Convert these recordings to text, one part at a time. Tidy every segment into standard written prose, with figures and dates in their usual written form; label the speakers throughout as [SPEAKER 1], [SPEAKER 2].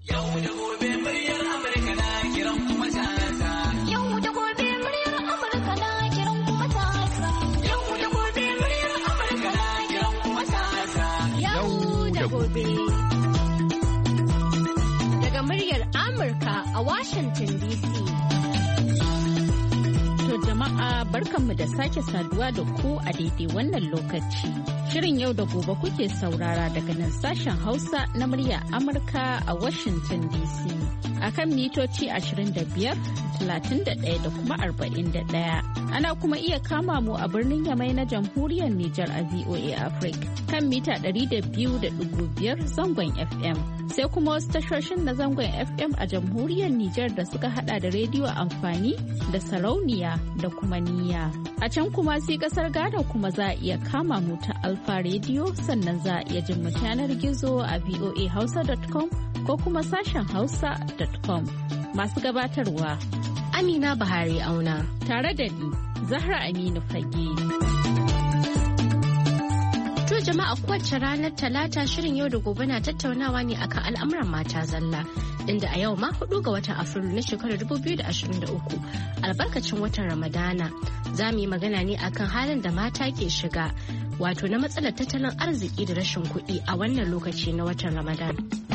[SPEAKER 1] Yau da gobe muryar Amurka na kiran kuma matasa. Yau da gobe muryar Amurka na kiran kuma matasa. Yau da gobe muryar Amurka na kiran kuma matasa. Yau da gobe. Daga muryar Amurka a Washington DC. To jama'a barkanmu da sake saduwa da ku a daidai wannan lokaci. Shirin yau da gobe kuke saurara daga nan sashen Hausa na murya Amurka a Washington DC. A kan mitoci 25, 31 da kuma 41. Ana kuma iya kama mu a birnin Yamai na Jamhuriyar Nijar a VOA Africa kan mita 200.5 zangon FM. Sai kuma wasu tashoshin na zangon FM a Jamhuriyar Nijar da suka hada da rediyo amfani da sarauniya da kuma niyya. A can kuma sai kasar Ghana kuma za a iya kama mu ta Alfa Radio sannan za a iya jin mu yanar gizo a voahausa.com ko kuma sashen hausa.com. Masu gabatarwa Amina Bahari Auna tare da ni Zahra Aminu Fage. To jama'a kowace ranar Talata shirin yau da gobe na tattaunawa ne akan al'amuran mata zalla. Inda a yau ma 4 ga watan Afrilu na shekarar 2023 albarkacin watan Ramadana za mu yi magana ne akan halin da mata ke shiga wato na matsalar tattalin arziki da rashin kuɗi a wannan lokaci na watan Ramadan.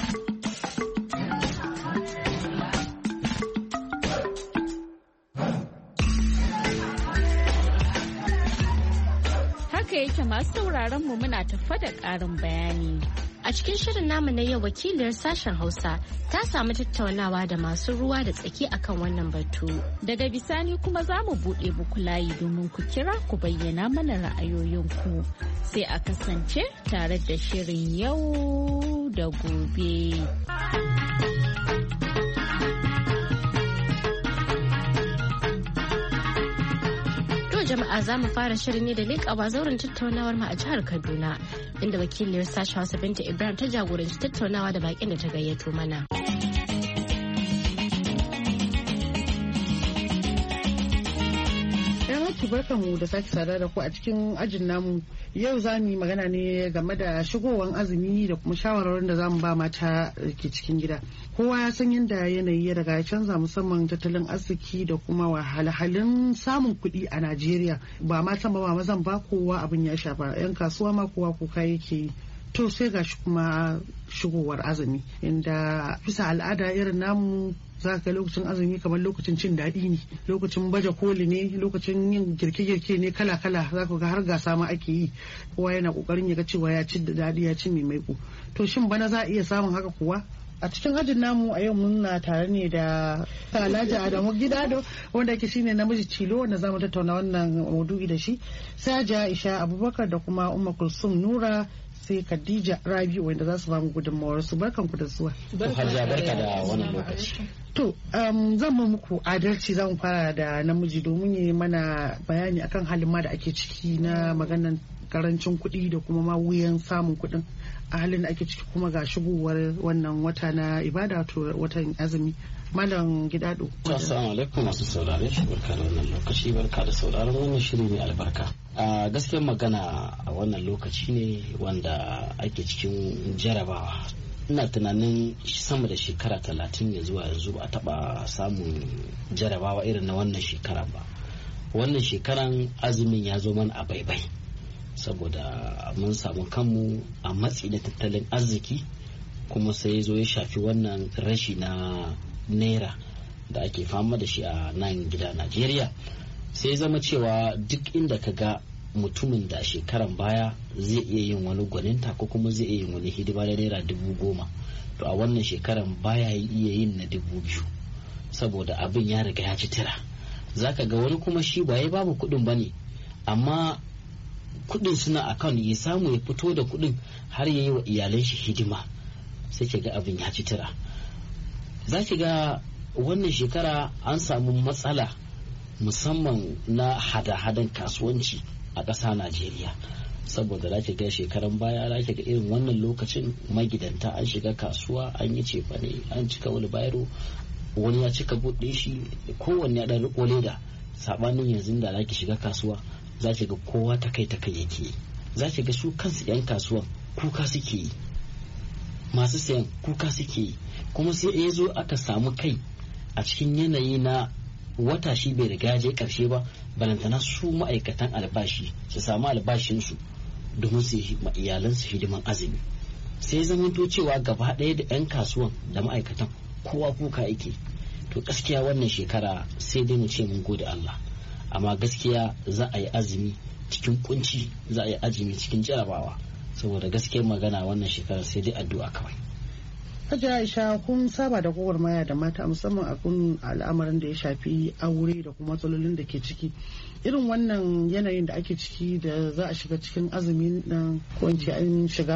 [SPEAKER 1] Haka yake masu sauraron mu muna tafa da ƙarin bayani. A cikin shirin namu na yau wakiliyar sashen Hausa ta samu tattaunawa da masu ruwa da tsaki akan wannan batu. Daga bisani kuma za mu buɗe muku layi domin ku kira ku bayyana mana ra'ayoyinku. Sai a kasance tare da shirin yau da gobe. Jama'a za mu fara shirin ne da leƙawa zauren tattaunawar mu a jihar Kaduna inda wakiliyar sashen Hausa Binta Ibrahim ta jagoranci tattaunawa da bakin da ta gayyato mana.
[SPEAKER 2] Barkanmu da sake sada da ku a cikin ajin namu. Yau za mu yi magana ne game da shigowar azumi da kuma shawarwarin da za mu ba mata ke cikin gida. Kowa ya san yadda yanayi ya riga ya canza musamman tattalin arziki da kuma wahalhalun samun kuɗi a Najeriya. Ba matan ba mazan ba kowa abin ya shafa. 'Yan kasuwa ma kowa kuka yake yi. To sai gashi kuma shigowar azumi inda bisa al'ada irin namu za ka lokacin azumi kamar lokacin cin daɗi ne, lokacin baje koli ne, lokacin yin girke-girke ne kala-kala, za ka ga har gasa ma ake yi, kowa yana kokarin ya ga cewa ya ci da daɗi ya ci mai maiko. To shin bana za a iya samun haka kuwa? A cikin ajin namu a yau muna tare ne da Alhaji Adamu Gidado wanda yake shine namiji cilo wanda zamu tattauna wannan maudu'i da shi, sai Aisha Abubakar da kuma Umma Kulsum Nura sai Khadija Rabi'u wanda za su ba mu gudunmawar su. Barkan ku da zuwa.
[SPEAKER 3] Barka da wannan lokaci.
[SPEAKER 2] To zan mu muku adalci, za mu fara da namiji domin yi mana bayani akan halin ma da ake ciki na maganan karancin kuɗi da kuma ma wuyan samun kuɗin a halin da ake ciki kuma ga shigowar wannan wata na ibada to watan azumi. Malam Gidado.
[SPEAKER 3] Assalamu alaikum masu saurare, barka da wannan lokaci, barka da sauraron wannan shiri mai albarka. A gaskiyar magana a wannan lokaci ne wanda ake cikin jarabawa. Ina tunanin sama da shekara 30 ya zuwa yanzu ba a taba samun jarabawa irin na wannan shekara ba. Wannan shekaran azumin ya zo mana a baibai saboda mun samu kanmu a matsi da tattalin arziki kuma sai zo ya shafi wannan rashi na naira da ake fama da shi a nan gida Najeriya. Sai zama cewa duk inda ka ga mutumin da shekaran baya zai iya yin wani gwaninta ko kuma zai iya yin wani hidima na naira 10,000 to a wannan shekaran baya iya yin na 2,000 saboda abin ya riga ya ci tira. Zaka ga wani kuma shi ba ya babu kuɗin bane amma kuɗin suna akan ya samu ya fito da kuɗin har ya yi wa iyalan shi hidima, sai ke ga abin ya ci tira. Za ki ga wannan shekara an samu matsala musamman na hada-hadan kasuwanci a ƙasa Najeriya saboda za ki ga shekaran baya za ki ga irin wannan lokacin magidanta an shiga kasuwa an yi cefane an cika wani bayro wani ya cika buɗe shi kowanne ya ɗan riƙo leda, saɓanin yanzu da za ki shiga kasuwa za ki ga kowa ta kai yake. Za ki ga su kansu 'yan kasuwan kuka suke yi masu sayan kuka suke yi, kuma sai ya zo aka samu kai a cikin yanayi na wata shi bai riga je karshe ba, balantana su ma'aikatan albashi su samu albashinsu domin su yi ma iyalansu hidiman azumi. Sai zamanto cewa gaba ɗaya da 'yan kasuwan da ma'aikatan kowa kuka yake. To gaskiya wannan shekara sai dai mu ce mun gode Allah, amma gaskiya za a yi azumi cikin kunci, za a yi azumi cikin jarabawa, saboda gaskiyar magana wannan shekara sai dai addu'a kawai.
[SPEAKER 2] Hajiya Aisha, kun saba da gwagwarmaya da mata musamman a kun al'amarin da ya shafi aure da kuma matsalolin da ke ciki. Irin wannan yanayin da ake ciki da za a shiga cikin azumi nan, ko in ce an shiga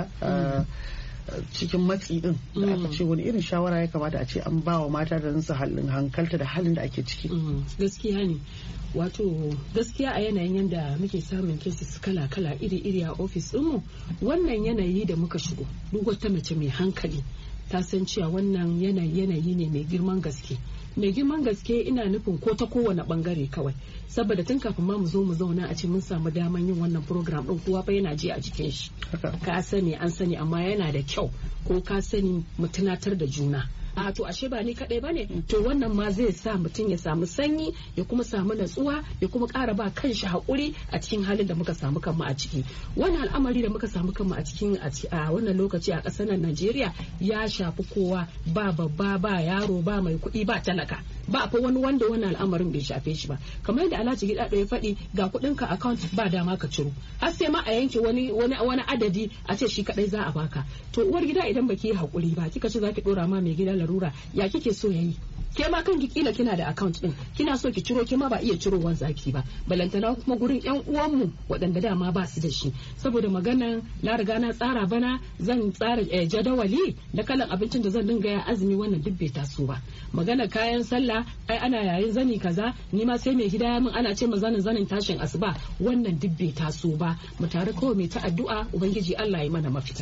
[SPEAKER 2] cikin matsi din da aka ce wani irin shawara ya kamata a ce an ba wa mata da su hankalta da halin da ake ciki.
[SPEAKER 4] Gaskiya ne, wato gaskiya a yanayin yadda muke samun cases kala-kala iri-iri a ofis ɗinmu, wannan yanayi da muka shigo duk wata mace mai hankali ta san cewa wannan yanayi ne mai girman gaske. Mai girman gaske ina nufin ko ta kowane bangare kawai, saboda tun kafin ma mu zo mu zauna a ce mun samu daman yin wannan program din, kowa fa yana ji a jikin shi. Ka sani an sani, amma yana da kyau ko ka sani mu tunatar da juna. A to ashe ba ni kadai bane, to wannan ma zai sa mutum ya samu sanyi, ya kuma samu natsuwa, ya kuma ƙara ba kanshi haƙuri a cikin halin da muka samu kanmu a ciki. Wannan al'amari da muka samu kanmu a cikin a wannan lokaci a ƙasar nan Najeriya ya shafi kowa, ba babba ba yaro ba mai kuɗi ba talaka, ba fa wani wanda wannan al'amarin bai shafe shi ba. Kamar yadda Alhaji Gida ya faɗi, ga kuɗinka account ba dama ka ciro, har sai ma a yanke wani adadi a ce shi kadai za a baka. To uwar gida idan baki yi haƙuri ba, kika ce zaki dora ma mai gida larura, ya kike so yayi? Ke ma kanki kila kina da account din, kina so ki ciro, ke ma ba iya cirowan zaki ba, balantana kuma gurin yan uwanmu waɗanda dama ba su da shi. Saboda maganan na riga na tsara bana zan tsara jadawali da kalan abincin da zan dinga ya azumi, wannan duk bai taso ba. Magana kayan sallah, ai ana yayin zani kaza, ni ma sai mai gida min ana ce ma zanin tashin asuba, wannan duk bai taso ba. Mu tare kawai mai ta addu'a, ubangiji Allah ya mana mafita.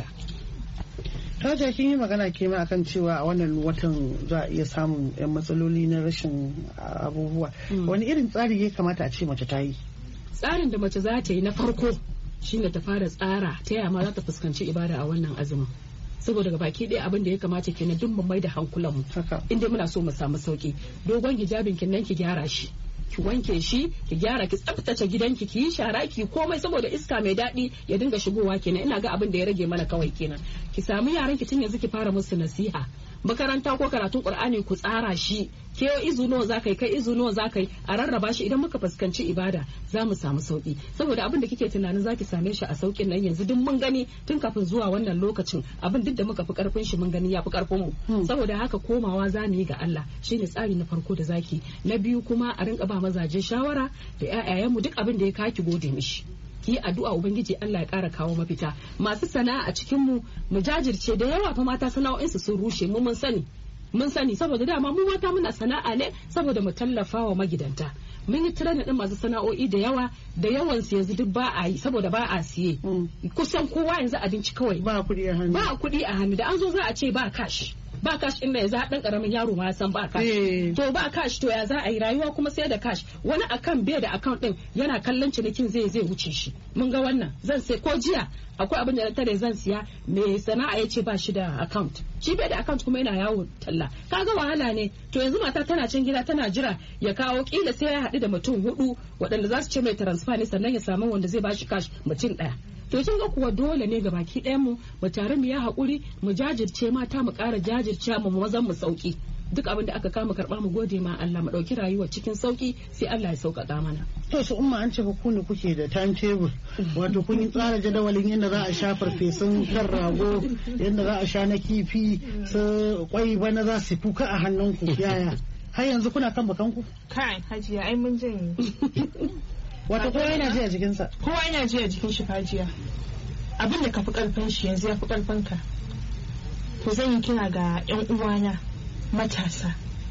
[SPEAKER 2] Taja, kin yi magana ke ma akan cewa a wannan watan za a iya samun yan matsaloli na rashin abubuwa. Wani irin tsari ya kamata a ce mace ta yi?
[SPEAKER 4] Tsarin da mace za ta yi na farko shine ta fara tsara ta yaya ma za ta fuskanci ibada a wannan azumin. Saboda ga baki ɗaya abin da ya kamata kenan duk mu mai da hankulanmu inda muna so mu samu sauki. Dogon hijabin kin nan ki gyara shi, ki wanke shi, ki gyara, ki tsaftace gidanki, ki yi shara, ki komai, saboda iska mai daɗi ya dinga shigowa kenan. Ina ga abin da ya rage mana kawai kenan. Ki samu yaran ki tun yanzu ki fara musu nasiha. Makaranta ko karatun Qur'ani ku tsara shi, ke izu nawa za kai izu nawa za kai, a rarraba shi. Idan muka fuskanci ibada za mu samu sauki, saboda abin da kike tunanin zaki same shi a saukin nan yanzu duk mun gani tun kafin zuwa wannan lokacin. Abin duk da muka fi karfin shi mun gani ya fi karfin mu, saboda haka komawa za mu yi ga Allah shine tsari na farko da zaki. Na biyu kuma a rinka ba mazaje shawara da ƴaƴayen mu, duk abin da ya kaki gode mishi, ki addu'a ubangiji Allah ya ƙara kawo mafita. Masu sana'a a cikin mu jajirce, da yawa fa mata sana'o'insu sun rushe, mun sani saboda dama mu mata muna sana'a ne saboda mu tallafa wa magidanta. Mun yi training din masu sana'o'i da yawan su yanzu duk ba a yi saboda ba a siye. Kusan kowa yanzu abinci kawai, ba kuɗi a hannu, da an zo za a ce ba cash inda yanzu haɗin ƙaramin yaro ma san ba cash. To ba cash, to ya za a yi rayuwa kuma sai da cash. Wani akan bai da account din yana kallon cinikin zai wuce shi. Mun ga wannan, zan sai ko jiya akwai abin da na tare zan siya, mai sana'a ya ce ba shi da account, shi bai da account kuma yana yawo talla. Kaga wahala ne. To yanzu mata tana can gida tana jira ya kawo, kila sai ya haɗu da mutum 4 waɗanda za su ce mai transfer ne sannan ya samu wanda zai bashi cash mutum 1. To kin ga kuwa dole ne ga baki ɗayan mu tare mu ya haƙuri, mu jajirce, mata mu ƙara jajirce, mu mazan mu sauki. Duk abin da aka kama karɓa mu gode ma Allah, mu ɗauki rayuwa cikin sauki, sai Allah ya sauƙaƙa mana.
[SPEAKER 2] To su umma, an ce ku ne kuke da timetable, wato kun yi tsara jadawalin yadda za a sha farfesun kan rago, yadda za a sha na kifi, su kwai bana za su fuka a hannunku. Yaya har yanzu kuna kan bakanku?
[SPEAKER 5] Kai Hajiya, ai mun janye.
[SPEAKER 2] Wato kowa yana ji a jikinsa?
[SPEAKER 5] Kowa yana ji a jikin shi Hajiya. Abin da ka fi karfin shi yanzu ya fi karfin ka. To zan yi kira ga 'yan uwana matasa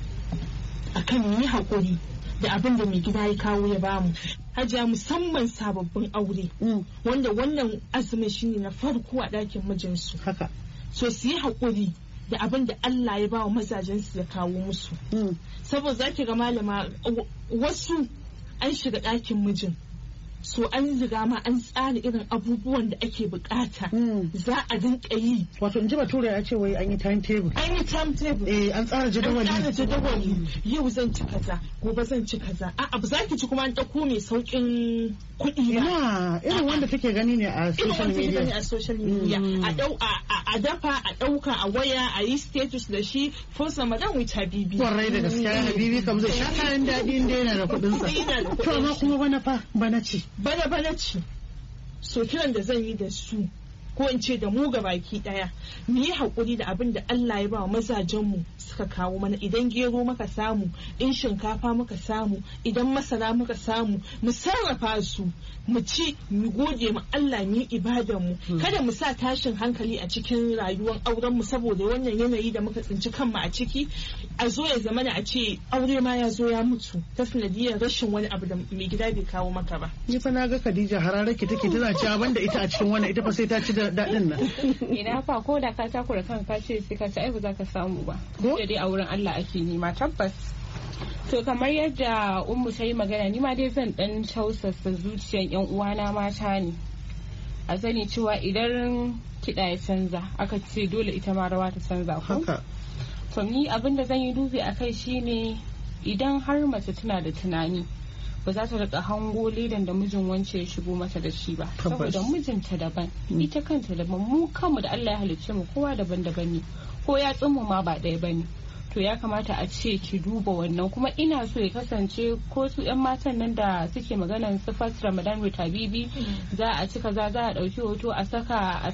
[SPEAKER 5] akan mu yi haƙuri da abin da mai gida ya kawo ya bamu. Hajiya, musamman sababbin aure wanda wannan azumin shine na farko a ɗakin mijinsu.
[SPEAKER 2] Haka.
[SPEAKER 5] So su yi haƙuri da abin da Allah ya bawa mazajensu ya kawo musu. Saboda zaki ga malama wasu an shiga ɗakin mijin so an riga ma an tsara irin abubuwan da ake bukata za a dinka yi.
[SPEAKER 2] Wato in ji bature ya ce wai an yi timetable.
[SPEAKER 5] An yi timetable.
[SPEAKER 2] An tsara jadawali.
[SPEAKER 5] Yau zan ci kaza, gobe zan ci kaza. A'a ba za ki ci kuma an ɗauko mai sauƙin kuɗi ba.
[SPEAKER 2] Ina irin wanda take gani ne a social media.
[SPEAKER 5] Irin wanda take gani a social media. A dafa, a ɗauka, a waya, a yi status da shi. First Ramadan with Habibi.
[SPEAKER 2] Kwarai da gaskiya Habibi kam zai sha kayan daɗi inda yana da kuɗinsa. To amma kuma bana ci.
[SPEAKER 5] Bana ci. So kiran da zan yi da su ko in ce da mu ga baki daya mu yi haƙuri da abin da Allah ya ba wa mazajenmu suka kawo mana. Idan gero muka samu, in shinkafa muka samu, idan masara muka samu, mu sarrafa su mu ci, mu gode ma Allah, mu yi ibadan mu. Kada mu sa tashin hankali a cikin rayuwar auren mu saboda wannan yanayi da muka tsinci kanmu a ciki. A zo ya zamana a ce aure ma ya zo ya mutu ta sanadiyar rashin wani abu da mai gida bai kawo maka ba.
[SPEAKER 2] Ni fa na ga Khadija hararake take tana cewa banda ita a cikin wannan ita fa sai ta ci da daɗin nan.
[SPEAKER 6] Ina fa ko da ka takura kanka ce sai ka ci ai ba za ka samu ba. Ko dai a wurin Allah ake nema tabbas. To kamar yadda Ummu ta yi magana, ni ma dai zan dan tausasa zuciyar yan uwana mata ne. A sani cewa idan kiɗa ya canza aka ce dole ita ma rawa ta canza ko? To ni abin da zan yi dubi a kai shine idan har mace tana da tunani ba za ta rika hango ledan da mijin wance ya shigo mata da shi ba, saboda mijinta daban, ita kanta daban, mu kanmu da Allah ya halicce mu kowa daban-daban ne, ko ya tsinmu ma ba ɗaya bane. To ya kamata a ce ki duba wannan, kuma ina so ya kasance ko su 'yan matan nan da suke maganan su first Ramadan with Habibi za a ci kaza, za a ɗauki hoto a saka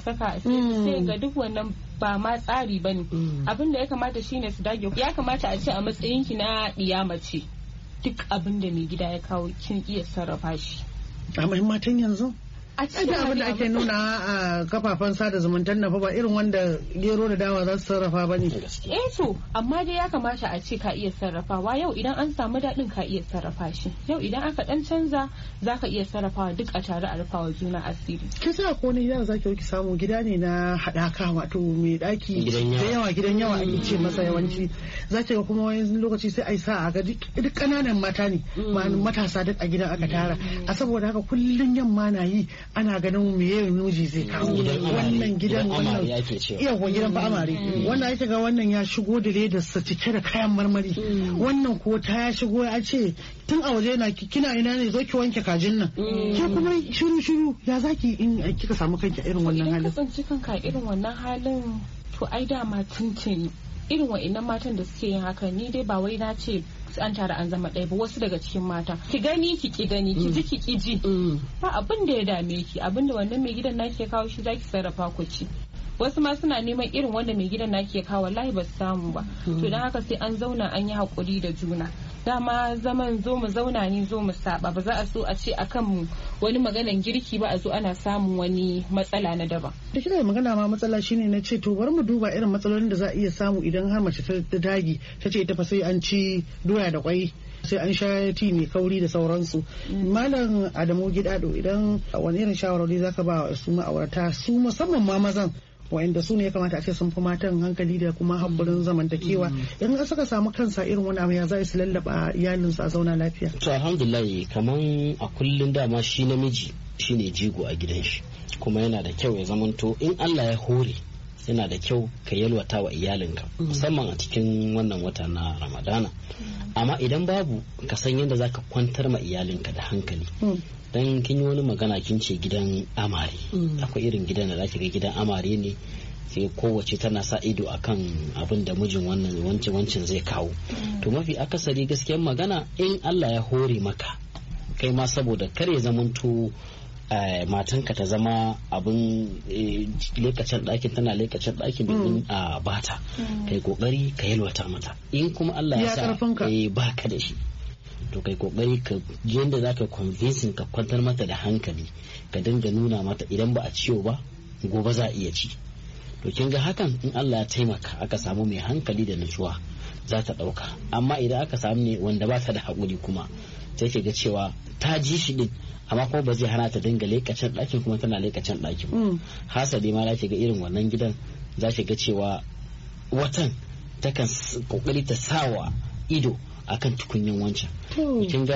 [SPEAKER 6] sai ga duk wannan ba ma tsari bane. Abin da ya kamata shine su dage. Ya kamata a ce a matsayinki na ɗiya mace duk abin da mai gida ya kawo kin iya sarrafa shi.
[SPEAKER 2] A matan yanzu? A cikin abin da ake nuna a kafafen sada zumuntar na fa ba irin wanda gero da dawa za su sarrafa ba ne.
[SPEAKER 6] To amma dai ya kamata a ce ka iya sarrafawa. Yau idan an samu daɗin ka iya sarrafa shi. Yau idan aka ɗan canza za ka iya sarrafawa duk a tare a rufawa juna asiri.
[SPEAKER 2] Kisa ko ne gidan za ki samu gida ne na haɗaka, wato mai ɗaki gidan yawa ake ce masa yawanci. Za ki ga kuma wani lokaci sai a yi sa a ga duk ƙananan mata ne matasa duk a gidan aka tara. A saboda haka kullum yamma na yi ana ganin meye miji zai kawo wannan gidan wannan yawa gidan amare wannan ake ga wannan ya shigo da ledarsa cike da kayan marmari, wannan ko ta ya shigo ya ce tun a waje na kina ina ne zo ki wanke kajin nan, ke kuma shiru ya zaki in kika samu kanki irin wannan halin.
[SPEAKER 6] Idan ka tsinci kanka irin wannan halin to ai dama tuntuni irin wa'annan matan da suke yin haka, ni dai ba wai na ce an tara an zama ɗaya ba, wasu daga cikin mata ki gani ki gani ki ji ki ji ba abin da ya dame ki, abin da wannan mai gidan naki ya kawo shi zaki sarrafa ku ci. Wasu ma suna neman irin wanda mai gidan naki ya kawo, wallahi ba su samu ba. To dan haka sai an zauna an yi hakuri da juna. Dama zaman zo mu zauna ne zo mu saba, ba za a so a ce akan wani maganan girki ba a zo ana samun wani matsala na daban.
[SPEAKER 2] Da kina magana ma matsala shine na ce to bari mu duba irin matsalolin da za a iya samu idan har mace ta dagi ta ce ita fa sai an ci doya da kwai, sai an sha ti mai kauri da sauransu. Malam Adamu Gidado, idan wani irin shawarwari zaka ba wa su ma'aurata, su musamman ma mazan wa'anda su ne ya kamata a ce sun fi matan hankali da kuma haƙurin zamantakewa, in suka samu kansa irin wani abu ya za su lallaba iyalinsu a zauna lafiya?
[SPEAKER 3] To alhamdulillah, kaman a kullum dama shi namiji shine jigo a gidan shi, kuma yana da kyau ya zamanto in Allah ya hore yana da kyau ka yalwata wa iyalinka musamman a cikin wannan wata na Ramadana. Amma idan babu, ka san yadda zaka kwantar ma iyalinka da hankali. Dan kin yi wani magana kin ce gidan amare, akwai irin gidan da zaki ga gidan amare ne sai kowace tana sa ido akan abin da mijin wannan wancin zai kawo. To mafi akasari gaskiyar magana, in Allah ya hore maka kai ma, saboda kar ya zamanto matanka ta zama abin lekacin ɗakin, tana lekacin ɗakin domin a bata, kai kokari ka yalwata mata. In kuma Allah ya sa baka da shi, to kai kokari ka yanda zaka convincing ka kwantar mata da hankali, ka dinga nuna mata idan ba a ciwo ba gobe za a iya ci. To kin ga hakan in Allah ya taimaka aka samu mai hankali da nutsuwa za ta dauka. Amma idan aka samu ne wanda ba ta da hakuri kuma sai ke ga cewa ta ji shi din amma kuma ba zai hana ta dinga lekacin ɗakin kuma tana lekacin ɗakin. Hasali ma za ki ga irin wannan gidan za ki ga cewa watan takan kokari ta sawa ido akan tukunyan wancan. Kin ga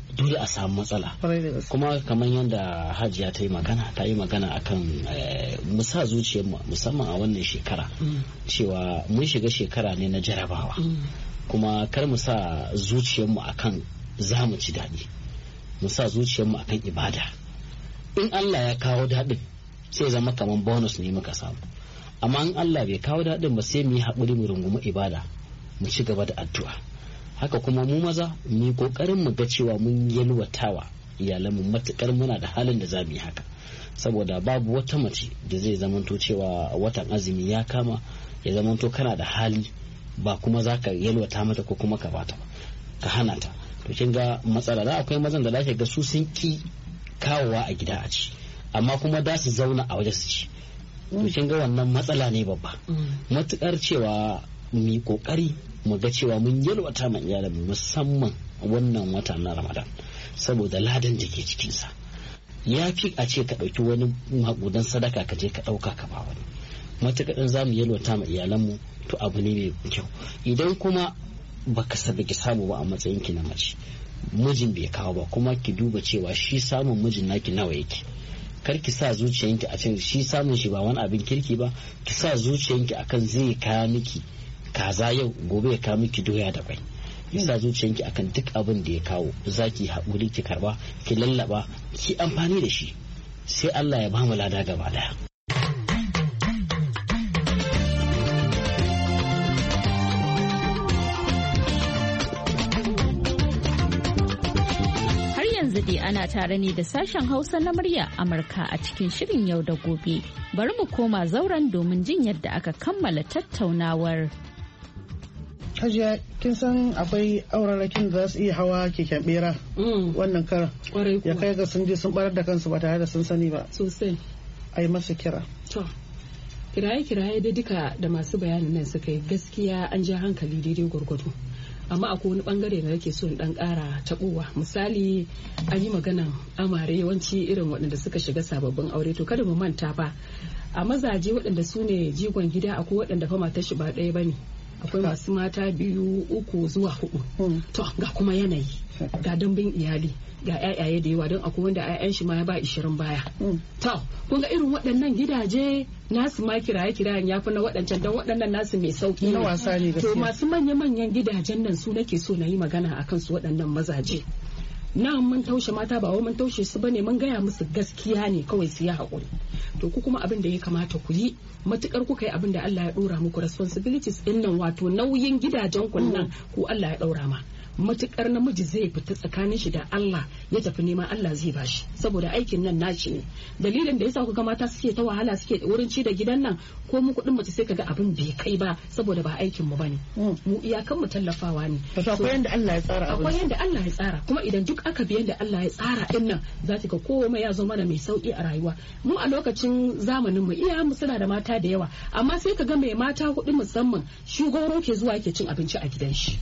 [SPEAKER 3] dole a samu matsala. Kuma kamar yadda Hajiya ta yi magana akan mu sa zuciyarmu musamman a wannan shekara cewa mun shiga shekara ne na jarabawa, kuma kar mu sa zuciyarmu akan za mu ci daɗi, mu sa zuciyarmu akan ibada. In Allah ya kawo daɗin sai zama kamar bonus ne muka samu, amma in Allah bai kawo daɗin ba sai mu yi haƙuri mu rungumi ibada, mu ci gaba da addu'a. Haka kuma mu maza mu yi kokarin mu ga cewa mun yalwatawa iyalanmu matukar muna da halin da za mu yi haka, saboda babu wata mace da zai zamanto cewa watan azumi ya kama ya zamanto kana da hali ba kuma za ka yalwata mata ko kuma ka bata ba, ka hana ta. To kin ga matsala da akwai mazan da zaka ga su sun ki kawowa a gida a ci, amma kuma da su zauna a waje su ci. To kin ga wannan matsala ne babba. Matukar cewa mu yi kokari mu ga cewa mun yalwata ma iyalan musamman wannan wata na Ramadan, saboda ladan da ke cikinsa ya fi a ce ka ɗauki wani maƙudan sadaka ka je ka ɗauka ka ba wani. Matuƙa za mu yalwata ma iyalanmu to abu ne mai kyau. Idan kuma baka ki samu ba a matsayin ki na mace, mijin bai kawo ba, kuma ki duba cewa shi samun mijin naki nawa yake. Kar ki sa zuciyanki a can shi samun shi ba wani abin kirki ba, ki sa zuciyanki akan zai kawo miki kaza yau, gobe ya kawo miki doya da kwai. Yasa zuciyanki akan duk abin da ya kawo zaki haƙuri ki karba, ki lallaba, ki amfani da shi, sai Allah ya ba mu lada gaba daya.
[SPEAKER 1] Har yanzu dai ana tare ne da sashen Hausa na murya Amurka a cikin shirin yau da gobe. Bari mu koma zauren domin jin yadda aka kammala tattaunawar.
[SPEAKER 2] Hajiya, kin san akwai aurarakin da za su iya hawa keken bera wannan karan ya kai ga sun je sun barar da kansu ba tare da sun sani ba.
[SPEAKER 4] Sosai.
[SPEAKER 2] Ai masa kira.
[SPEAKER 4] To, kiraye da duka da masu bayanin nan suka yi gaskiya an ja hankali daidai gwargwado. Amma akwai wani bangare da nake so in dan kara taɓowa. Misali, an yi maganan amare yawanci irin waɗanda suka shiga sababbin aure, to kada mu manta fa a mazaje waɗanda su ne jigon gida akwai waɗanda fa matar shi ba ɗaya bane. Akwai masu mata 2, 3 zuwa 4. To ga kuma yanayi, ga dambin iyali, ga yayaye da yawa, don akwai wanda yayan shi ma ya ba 20 baya. To kun ga irin waɗannan gidaje nasu ma kirayen ya fi na waɗancan, don waɗannan nasu mai sauki
[SPEAKER 2] na wasa ne gaskiya.
[SPEAKER 4] To masu manya-manyan gidajen nan su nake so na yi magana akan su waɗannan mazaje. Na mun taushe mata ba wai mun taushe su bane, mun gaya musu gaskiya ne kawai su yi haƙuri. To ku kuma abin da ya kamata ku yi, matukar kuka yi abin da Allah ya ɗora muku, responsibilities ɗin nan wato nauyin gidajen ku nan ku Allah ya ɗora ma. Matukar namiji zai fita tsakanin shi da Allah ya tafi neman, Allah zai bashi, saboda aikin nan naci ne. Dalilin da yasa kuga mata suke ta wahala suke wurin ci da gidan nan, ko mu kuɗin mace sai kaga abin bai kai ba saboda ba aikin mu bane. Mu iyakan mu tallafawa ne.
[SPEAKER 2] Akwai yanda Allah ya tsara abin.
[SPEAKER 4] Akwai yanda Allah ya tsara, kuma idan duk aka bi yanda Allah ya tsara din nan, za ki ga komai ya zo mana mai sauki a rayuwa. Mu a lokacin zamanin mu iyayen mu suna da mata da yawa, amma sai ka ga mai mata hudu musamman shi goro ke zuwa yake cin abinci a gidan shi.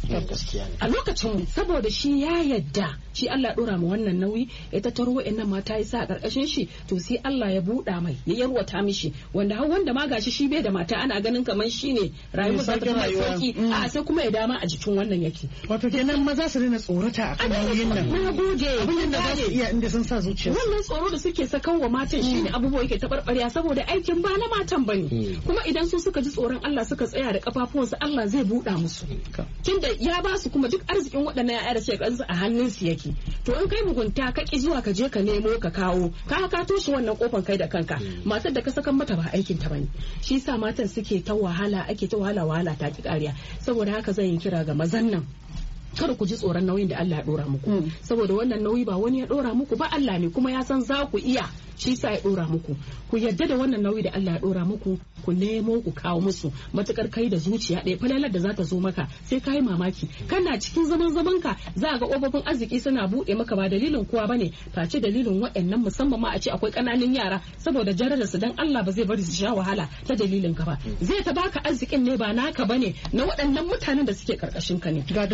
[SPEAKER 4] A lokacin saboda shi ya yadda shi Allah dora mu wannan nauyi, ya tattaro wa'annan mata ya sa a karkashin shi, to sai Allah ya buɗa mai, ya yarwata mishi, wanda har wanda ma gashi shi bai da mata ana ganin kamar shi ne rayuwar sa ta sauki, a sai kuma ya dama a jikin wannan yake.
[SPEAKER 2] Wato kenan maza su rena tsorata akan nauyin nan.
[SPEAKER 4] Na gode.
[SPEAKER 2] Abin da za su iya inda sun sa zuciya.
[SPEAKER 4] Wannan tsoro da suke sakan wa matan shine abubuwa yake tabarbarya, saboda aikin ba na matan bane. Kuma idan su suka ji tsoron Allah suka tsaya da kafafuwansu, Allah zai buɗa musu. Tunda ya ba su kuma duk arzikin waɗannan ya'ya da suke kansu a hannunsu yake. To in kai mugunta ka ki zuwa ka je ka nemo ka kawo, ka toshe wannan kofan kai da kanka. Matar da ka sakan mata ba aikin ta bane. Shi yasa matan suke ta wahala, ake ta wahala ta ki kariya. Saboda haka zan yi kira ga mazan nan, kada ku ji tsoron nauyin da Allah ya dora muku, saboda wannan nauyi ba wani ya dora muku ba, Allah ne, kuma ya san za ku iya, shi sa ya dora muku. Ku yarda da wannan nauyi da Allah ya dora muku, ku nemo ku kawo musu, matukar kai da zuciya ɗaya. Falalar da za ta zo maka sai ka yi mamaki, kana cikin zaman ka za ga ƙofofin arziki suna buɗe maka, ba dalilin kowa bane face dalilin waɗannan, musamman ma a ce akwai ƙananan yara, saboda jarar su dan Allah ba zai bari su sha wahala ta dalilin ka ba. Zai ta baka arzikin ne ba naka bane, na waɗannan mutanen da suke karkashin ka ne.
[SPEAKER 2] Ga darajar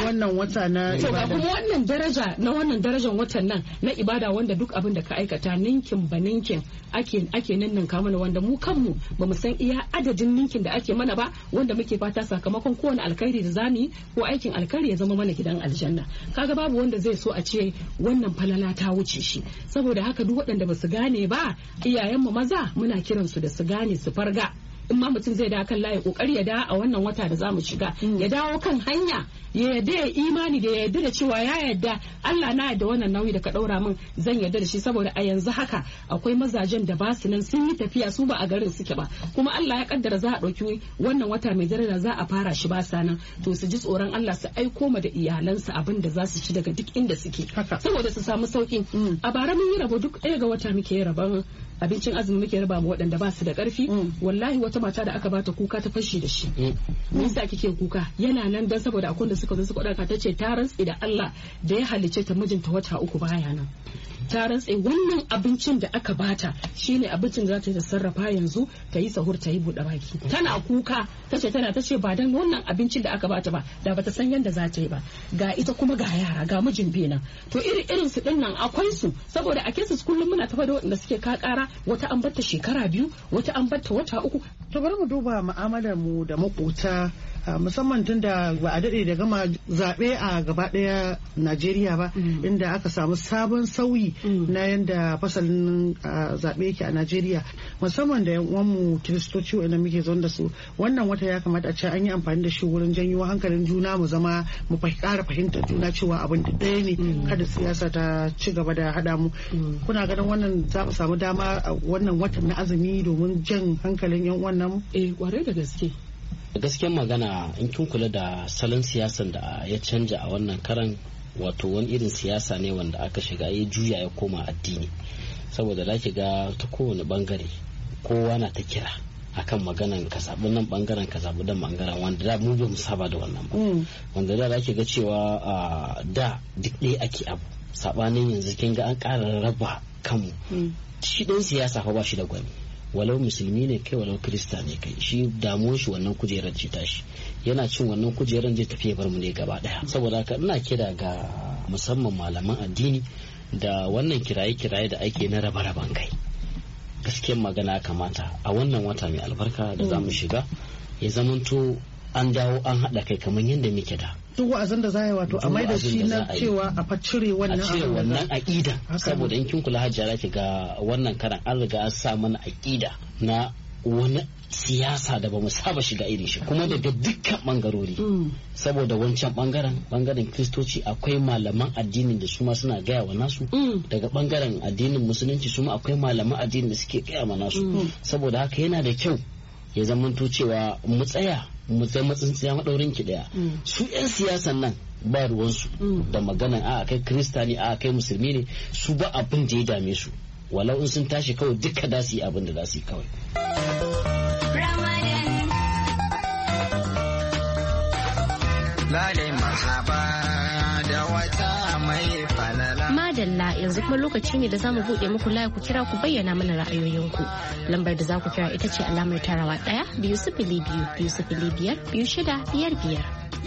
[SPEAKER 2] wannan wata na ibada.
[SPEAKER 4] To kuma wannan daraja na wannan darajar watan nan na ibada wanda duk abin da ka aikata ninkin ba ninkin ake ninninka mana wanda mu kanmu ba mu san iya adadin ninkin da ake mana ba wanda muke fata sakamakon kowane alkhairi da zamu yi ko aikin alkhairi ya zama mana gidan aljanna. Kaga babu wanda zai so a ce wannan falala ta wuce shi. Saboda haka duk waɗanda ba su gane ba iyayenmu maza muna kiransu da su gane su farga. In ma mutum zai da kan layi kokari ya da a wannan wata da zamu shiga ya dawo kan hanya ya yarda ya imani da ya yarda da cewa ya yarda Allah na yarda wannan nauyi da ka daura min zan yarda da shi saboda a yanzu haka akwai mazajen da ba su nan sun yi tafiya su ba a garin suke ba kuma Allah ya kaddara za a dauki wannan wata mai daraja za a fara shi ba sa nan to su ji tsoron Allah su aiko ma da iyalansu abin da za su ci daga duk inda suke saboda su samu sauki. A bara mun yi rabo duk ɗaya ga wata muke rabon abincin azumi muke raba mu waɗanda ba su da ƙarfi wallahi wata mata da aka bata kuka ta fashe da shi me yasa kike kuka yana nan dan saboda akwai da suka zo suka ɗauka tace ta rantsi da Allah da ya halice ta mijinta wata 3 baya nan ta rantse wannan abincin da aka bata shine abincin da za ta sarrafa yanzu ta yi sahur ta yi buɗe baki tana kuka tace ba dan wannan abincin da aka bata ba da bata san yanda za ta yi ba ga ita kuma ga yara ga mijin bena to irin su dinnan akwai su saboda a kesu kullum muna tafa da waɗanda suke ka ƙara wata an batta shekara 2 wata an batta wata 3.
[SPEAKER 2] To bari mu duba mu'amalar mu da makota musamman tun da ba a daɗe da gama zaɓe a gaba ɗaya Najeriya ba inda aka samu sabon sauyi na yanda fasalin zaɓe yake a Najeriya musamman da yan uwanmu kiristoci wanda muke zaune da su wannan wata ya kamata a ce an yi amfani da shi wurin janyo hankalin juna mu zama mu ƙara fahimtar juna cewa abin da ɗaya ne kada siyasa ta ci gaba da haɗa mu. Kuna ganin wannan za mu samu dama a wannan watan na azumi domin jan hankalin yan uwan nan?
[SPEAKER 4] Kwarai da gaske.
[SPEAKER 3] Gaskiyar magana in kin kula da salon siyasan da ya canja a wannan karan wato wani irin siyasa ne wanda aka shiga ya juya ya koma addini saboda da ki ga ta kowane bangare kowa na ta kira akan maganan ka zaɓi nan bangaren ka zaɓi dan bangaren wanda da mu ba mu saba da wannan ba wanda da ki ga cewa da duk ɗaya ake abu sabanin yanzu kin ga an ƙara raba kanmu shi ɗan siyasa fa ba shi da gwani walau musulmi ne kai walau kirista ne kai shi damuwar shi wannan kujerar ce tashi yana cin wannan kujerar zai tafi bar mu ne gaba daya saboda haka ina kira ga musamman malaman addini da wannan kiraye-kiraye da ake na raba-raban kai gaskiyar magana kamata a wannan wata mai albarka da za mu shiga ya zamanto an dawo an haɗa kai kamar yadda muke da
[SPEAKER 2] duk wa'azin da za a yi wato a mai da shi na cewa a cire wannan
[SPEAKER 3] aƙida saboda in kin kula hajjara ki ga wannan karan an riga an sa mana aƙida na wani siyasa da ba mu saba shiga irin shi kuma daga dukkan bangarori saboda wancan bangaren kristoci akwai malaman addinin da su ma suna gaya wa nasu daga bangaren addinin musulunci su ma akwai malaman addinin da suke gaya wa nasu saboda haka yana da kyau ya zamanto cewa mu tsaya mu sai matsintsiya madaurin ki daya su yan siyasan nan ba ruwansu da maganan a kai krista ne a kai musulmi ne su ba abin da ya dame su walau in sun tashi kawai duka da su yi abin da za su yi kawai.
[SPEAKER 7] Madalla yanzu kuma lokaci ne da zamu buɗe muku layi ku kira ku bayyana mana ra'ayoyinku. Lambar da za ku kira ita ce alamar tarawa 1 2 0 2 2 0 5 2 6 5 5.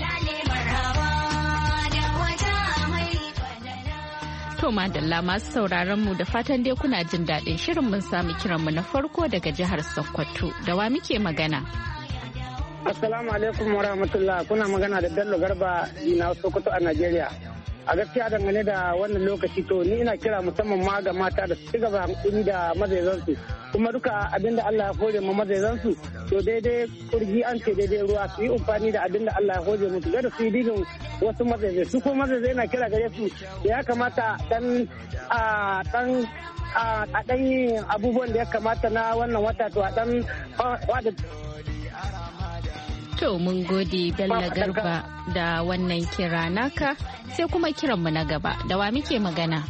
[SPEAKER 1] To madalla masu sauraron mu da fatan dai kuna jin daɗin shirin mun sami kiran mu na farko daga jihar Sokoto. Da wa muke magana?
[SPEAKER 8] Assalamu alaikum wa rahmatullah, kuna magana da Bello Garba na Sokoto a Najeriya. A gaskiya dangane da wannan lokaci to ni ina kira musamman ma ga mata da su ci gaba hankali da mazaizansu kuma duka abinda Allah ya hore ma mazaizansu to daidai kurji an ce daidai ruwa su yi amfani da abinda Allah ya hore musu gada su yi dinin wasu mazaizai su ko mazaizai na kira gare su ya kamata a dan yi abubuwan da ya kamata na wannan wata to a dan wada.
[SPEAKER 1] To mun gode Bello Garba da wannan kira naka sai kuma kiranmu na gaba da wa muke magana?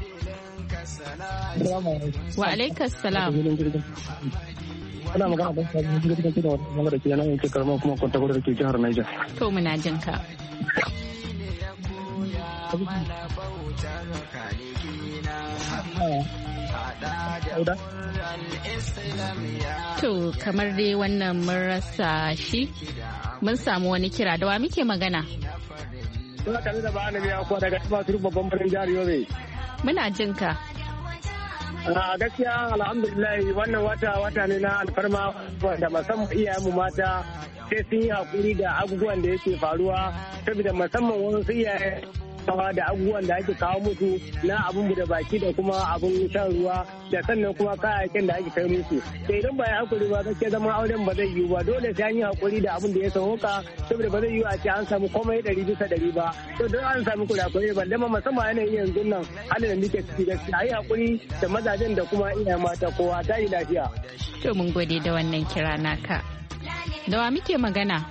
[SPEAKER 1] Wa alaikas salam.
[SPEAKER 9] Ana magana da sabon gidan da wanda ke nan yake karama kuma kwanta gudu da ke jihar Niger.
[SPEAKER 1] To muna jin ka. To kamar dai wannan mun rasa shi mun samu wani kira da wa muke magana?
[SPEAKER 8] Suna tare da ba ya kuwa daga Tumaturu babban birnin jihar Yobe.
[SPEAKER 1] Muna jin ka.
[SPEAKER 8] A gaskiya alhamdulillah wannan wata ne na alfarma da musamman iyayenmu mata sai sun yi hakuri da abubuwan da yake faruwa saboda musamman wasu iyaye da abubuwan da ake kawo musu na abun da baki da kuma abun shan ruwa da sannan kuma kayayyakin da ake kai musu sai idan ba ya hakuri ba gaskiya zama auren ba zai yiwu ba dole sai an yi hakuri da abun da ya sauka saboda ba zai yiwu a ce an samu komai 100% ba to don an samu kurakurai ba dama musamman yanayin yanzu nan halin da muke ciki gaskiya a yi hakuri da mazajen da kuma iyayen mata kowa ta yi lafiya.
[SPEAKER 1] To mun gode da wannan kira naka. Da wa muke magana?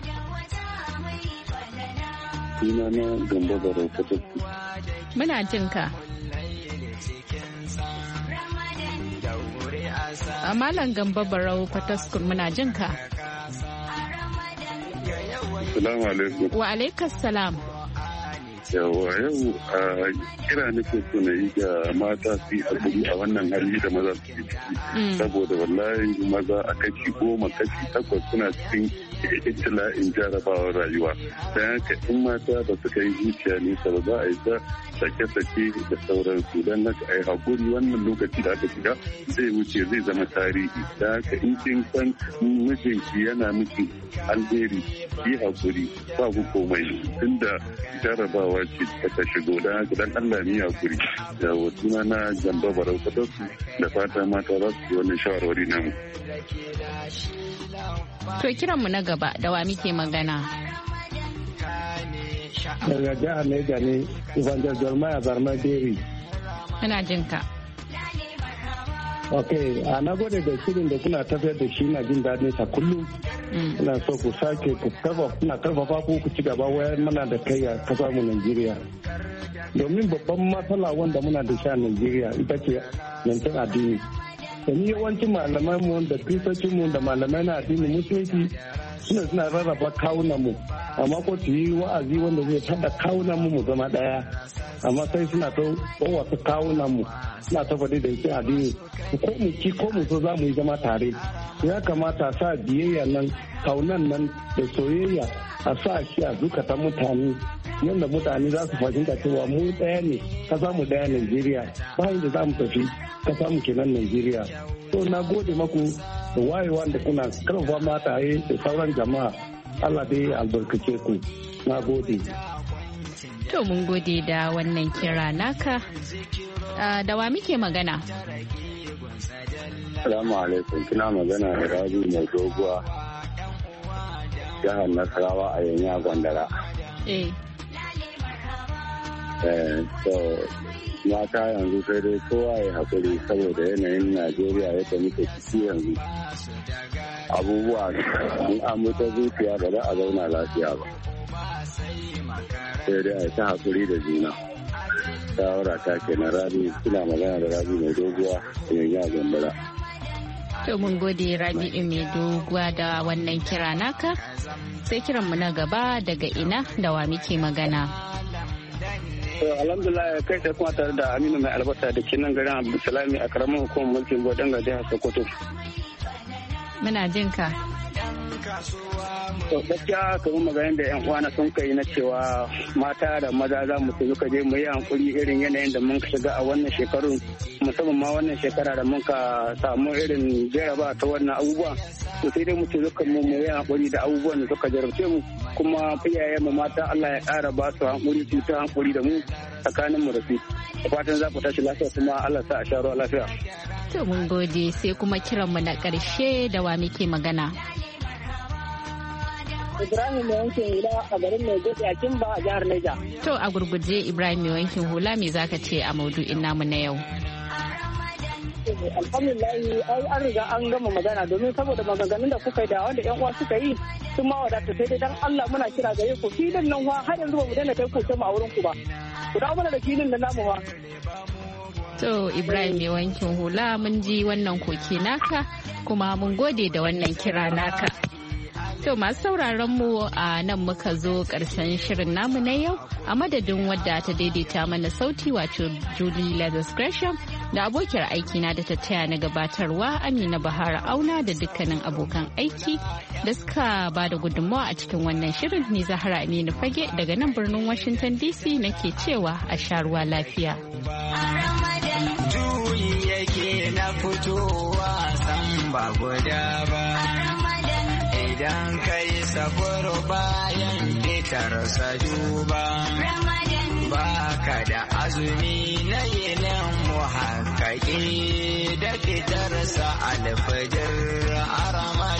[SPEAKER 10] Ina na Gambo Barau Fatasku.
[SPEAKER 1] Muna jin ka. A Malam Gambo Barau Fatasku muna jin ka.
[SPEAKER 10] Assalamu alaikum.
[SPEAKER 1] Wa alaikas salam.
[SPEAKER 10] Yawa yau a kira nake so na yi ga mata su yi hakuri a wannan hali da maza su yi saboda wallahi maza a kashi 10 kashi 8 suna cikin ibtila'in jarabawar rayuwa dan haka in mata ba su kai zuciya nesa ba za a yi ta sake-sake da sauransu don haka a yi hakuri wannan lokaci da aka shiga zai wuce zai zama tarihi da haka in kin san mijinki yana miki alheri yi hakuri ba ku komai tunda jarabawa ce ta shigo da haka dan Allah ne hakuri da wasuna na Gambo Barau Fatasku da fata mata za su yi wannan shawarwari namu.
[SPEAKER 1] To kiranmu na gaba da wa muke magana?
[SPEAKER 9] Daga jihar Niger ne Evangelist Jeremiah Barma Deri.
[SPEAKER 1] Ina jin ka.
[SPEAKER 9] Ok, na gode da shirin da kuna tafiyar da shi na jin daɗin sa kullum. Ina so ku sake ku karfafa ku ci gaba wayar mana da kai a kasar mu Najeriya. Domin babban matsala wanda muna da shi a Najeriya ita ce zancen addini. Domin yawancin malamai mu da kristocin mu da malamai na addini musulunci suna rarraba kawunan mu amma ko su yi wa'azi wanda zai tada kawunan mu zama daya amma sai suna ta wasu kawunan mu suna ta faɗi da yake addini ko mu ki ko mu so za mu yi zama tare ya kamata sa biyayya nan kaunan nan da soyayya a sa shi a zukatan mutane yadda mutane za su fahimta cewa mu ɗaya ne kasa mu ɗaya Najeriya bayan da za mu tafi kasa mu kenan Najeriya. To na gode maku da wayewa da kuna karfafa mataye da sauran jama'a Allah dai albarkace ku na gode.
[SPEAKER 1] To mun gode da wannan kira naka da wa muke magana?
[SPEAKER 10] Assalamu alaikum kina magana da Rabi mai doguwa jihar Nasarawa a Yanya Gwandara. So mata yanzu sai dai kowa ya haƙuri saboda yanayin Najeriya yadda muke ciki yanzu abubuwa in an mutu zuciya ba za a zauna lafiya ba sai dai a ta haƙuri da juna. Shawara ta kenan Rabi suna magana da Rabi mai doguwa Yanya Gwandara.
[SPEAKER 1] To mun gode Rabi'u mai doguwa da wannan kira naka sai kiranmu na gaba daga ina da wa muke magana.
[SPEAKER 8] Alhamdulillah kai sai kuma tare da Aminu mai albasa da ke nan garin Abdulsalami a karamin hukumar mulkin Bodin ga jihar Sokoto.
[SPEAKER 1] Muna jin ka.
[SPEAKER 8] To gaskiya kamar maganin da yan uwana sun kai na cewa mata da maza za mu suka je mu yi hankuri irin yanayin da mun shiga a wannan shekarun musamman ma wannan shekara da mun ka samu irin jaraba ta wannan abubuwa to sai dai mu ce zuka mu yi hankuri da abubuwan da suka jarabce mu kuma iyayen mu mata Allah ya ƙara ba su hankuri su ta hankuri da mu tsakanin mu da su fatan za ku tashi lafiya kuma Allah sa a sha ruwa lafiya.
[SPEAKER 1] To mun gode sai kuma kiranmu na ƙarshe da wa muke magana.
[SPEAKER 8] Ibrahim mai wankin hula a garin mai gode a Kimba a jihar Niger.
[SPEAKER 1] To a gurguje Ibrahim mai wankin hula me zaka ce a maudu'in namu na yau?
[SPEAKER 8] Alhamdulillah ai an riga an gama magana domin saboda maganganun da kuka yi da wanda yan uwa suka yi sun ma wadata sai dai dan Allah muna kira gare ku filin nan har yanzu ba mu daina kai koke mu a wurin ku ba. Ku dawo mana da filin da namu ba.
[SPEAKER 1] To Ibrahim mai wankin hula mun ji wannan koke naka kuma mun gode da wannan kira naka. To masu sauraron mu a nan muka zo ƙarshen shirin namu na yau a madadin wadda ta daidaita mana sauti wato Julie Lazarus Gresham da abokiyar aiki na da ta taya na gabatarwa Amina Bahara Auna da dukkanin abokan aiki da suka ba da gudunmawa a cikin wannan shirin. Ni Zahra Aminu Fage daga nan birnin Washington DC nake cewa a sha ruwa lafiya.
[SPEAKER 11] Juyi yake na fitowa san ba guda ba. Idan kai safar bayan fitar duba. Baka da azumi na yinin muhakkaki da fitarsa alfajir a Ramadan.